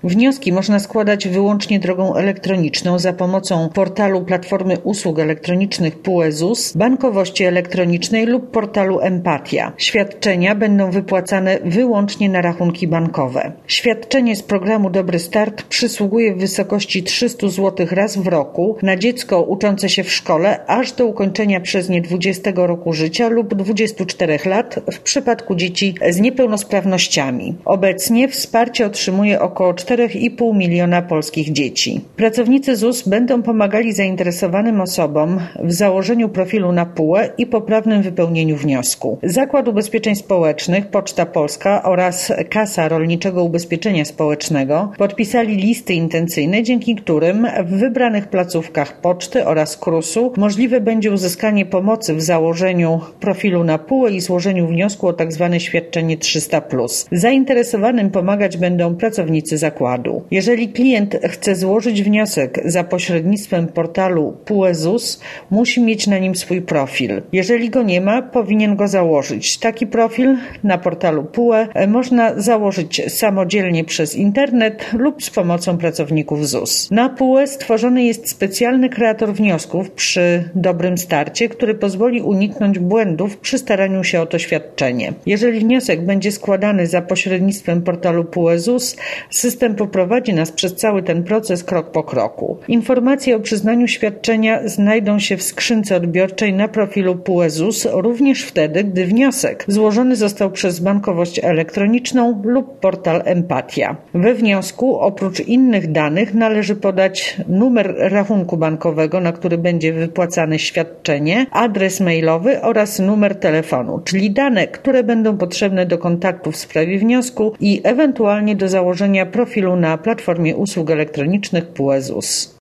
Wnioski można składać wyłącznie drogą elektroniczną za pomocą portalu Platformy Usług Elektronicznych PUE ZUS, bankowości elektronicznej lub portalu Empatia. Świadczenia będą wypłacane wyłącznie na rachunki bankowe. Świadczenie z programu Dobry Start przysługuje w wysokości 300 zł raz w roku na dziecko uczące się w szkole aż do ukończenia przez nie 20 roku życia lub 24 lat w przypadku dzieci z niepełnosprawnościami. Obecnie wsparcie otrzymuje około 4,5 miliona polskich dzieci. Pracownicy ZUS będą pomagali zainteresowanym osobom w założeniu profilu na PUE i poprawnym wypełnieniu wniosku. Zakład Ubezpieczeń Społecznych, Poczta Polska oraz Kasa Rolniczego Ubezpieczenia Społecznego podpisali listy intencyjne, dzięki którym w wybranych placówkach poczty oraz KRUS-u możliwe będzie uzyskanie pomocy w założeniu profilu na PUE i złożeniu wniosku o tzw. świadczenie 300+. Zainteresowanym pomagać będą pracownicy zakładu. Jeżeli klient chce złożyć wniosek za pośrednictwem portalu PUE ZUS, musi mieć na nim swój profil. Jeżeli go nie ma, powinien go założyć. Taki profil na portalu PUE można założyć samodzielnie przez internet lub z pomocą pracowników ZUS. Na PUE stworzony jest specjalny kreator wniosków przy dobrym starcie, który pozwoli uniknąć błędów przy staraniu się o to świadczenie. Jeżeli wniosek będzie składany za pośrednictwem portalu PUE ZUS, system poprowadzi nas przez cały ten proces krok po kroku. Informacje o przyznaniu świadczenia znajdą się w skrzynce odbiorczej na profilu PUE ZUS również wtedy, gdy wniosek złożony został przez bankowość elektroniczną lub portal Empatia. We wniosku oprócz innych danych należy podać numer rachunku bankowego, na który będzie wypłacane świadczenie, adres mailowy oraz numer telefonu, czyli dane, które będą potrzebne do kontaktu w sprawie wniosku i ewentualnie do założenia profilu na Platformie Usług Elektronicznych PUE ZUS.